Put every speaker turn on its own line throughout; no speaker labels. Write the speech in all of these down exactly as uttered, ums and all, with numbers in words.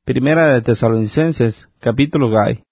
Primera de Tesalonicenses, capítulo gai.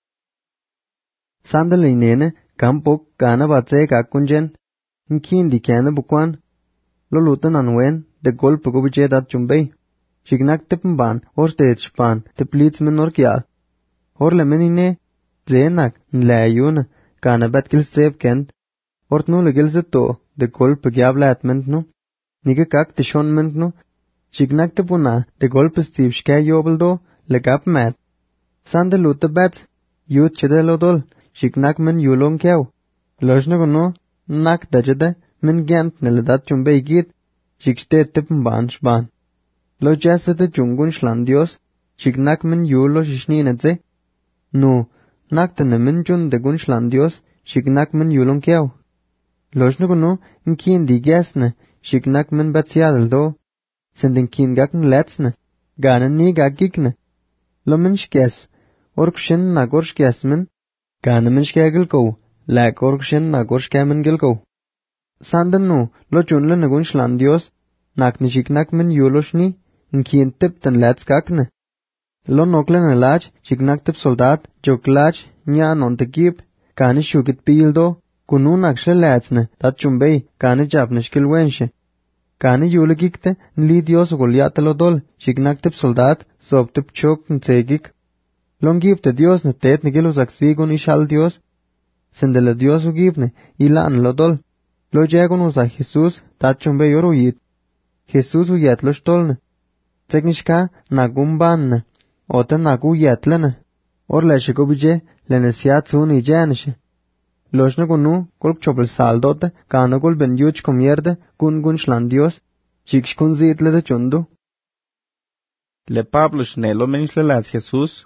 Sandal inene, campok gana batse kakunjen, nkindi kene bukwan, lolutan anwen, de golpe gobije dat jumbei. Shignak tepmban, or steetspan, te plits men orkial. Or le menine, zenak, nlayuna, gana bat gil seb kent, ort nu le gil zeto, de golpe gyavlat mentnu, nige kak te shon mentnu, shignak tepuna, de golpe stiv shke yobeldo, le gap mat. Sande luta bats, yut chedelodol, shignak men yulong kyaw. Lojna gono, nak dajede, men gyant neledat jumbei git, shigste tepmban shban. Lo jasete jungun shlan Dios, shignak men yulo shishninetze. No, naktene men jun de gun shlan Dios, shignak men yulong kyaw. Lojna gono, nkin di gasne, shignak men batsiadel do. Senden kin gakn letsne, ganen ni gagikne. Lo men shkes, orkshin nagor shkes men, gane men shkegel go, lag orkshin nagor shkemen gel go. Sanden no, lo junle nagun shlan Dios, nakne shignak men yulo shni, nkin tip ten lets gakne. Lo noklen elaj, shignak tip soldat, joklaj, nya non te gib, gane shugit bildo, kunun akshle letsne, dat jumbei, gane jabne shkil wenshe. Gane yule gikte, nli Dios goliatelo dol, shignak tip soldat, sob tip chok ntsegik. Lon gibte Dios ne tet ne gilus aksigon ishal Dios, sendele Dios ugibne, ilan lo dol. Lo jagon usa Jesus, dat chumbe yoruyit. Jesus uyat lo stolne. Teknishka nagumbanne, ote nagu yatlene. Or leshe gobije, lenesiat suni janishe. Lojne gonu, kolk chobel saldote, kana gol ben yuch komierde, gun gun shlan Dios, shiksh kun zitle de chundu.
Le Pablo shnelo menjle lats Jesus.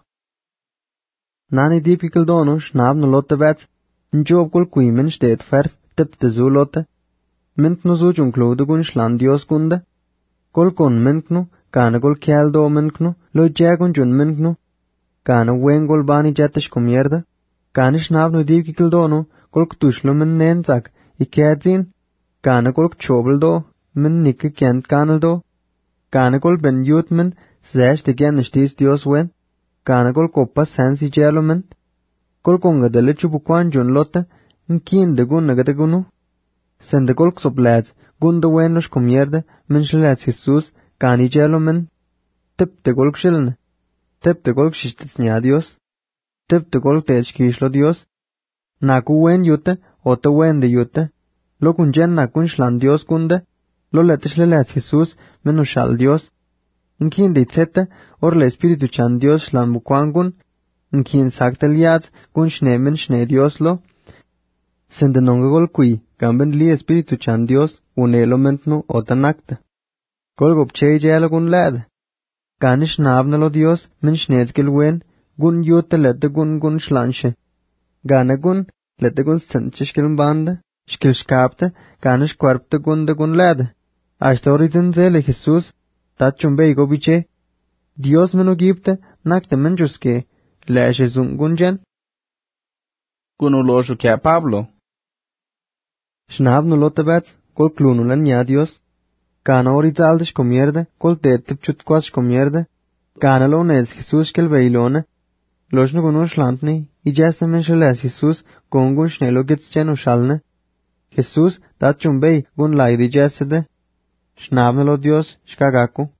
Nani dipikil dono, schnab no lotte wets, njob kol kuimen steht vers, tip de zu lotte. Mint no zuj unklude gun shlan Dios gunde. Kol kon mint no, kana gol kiel do mint no, lo jagun jun mint no. Kana wen gol bani jatish komierde. Kana schnab no dipikil dono, kolk tushlo men nenzak, ikadzin. Kana kolk chobel do, men nikke kent kanel do. Kana kol ben yut men, zesh de gen stis Dios wen. Kana kol koppa sensi jelo men. Kol konga dele chubukwan jun lotte, nkin de gun nagade gunu. Sende kol ksoplats, gun de wenos komierde, men shlats Jesus, kani jelo men. Tip de kol kshilne. Tip de kol kshistits nya Dios. Tip de kol tej kishlo Dios. Naku wen yute, ote wen de yute. Lo kun jen nakun shlan Dios kunde. Lo letishle lats Jesus, men ushal Dios. Nkin de itzete, or le Espiritu chan Dios shlan bukwangun. Nkin saktel yats, kun shnemen shne Dios lo. Sende nonga gol kui, gamben li Espiritu chan Dios, unelo mentnu ota nakta. Gol gopche jelo gun lade. Ganish nabnalo Dios, men shnezgil wen, gun yote ledde gun gun shlanshe. Gane gun, ledde gun senchishkil bande, shkil shkapte, ganish kwarpte gun de gun lade. Ashtori zenzele Jesus, dat chumbe igo biche. Dios menu gibte, nakte menjuske, leshe zung gunjen.
Kunu lojo kya Pablo.
Schnab no lotte bats, kol klunulen nya Dios. Kana orizaldish komierde, kol tetip chutkwas komierde. Kana lo nez Jesus kel veilone. Lojno gunu shlantni, i jesse men sheles Jesus, gongun shnelo gits jenu shalne. Jesus, dat chumbei gun laidi jesse de. Schnab no lo Dios, shkagaku.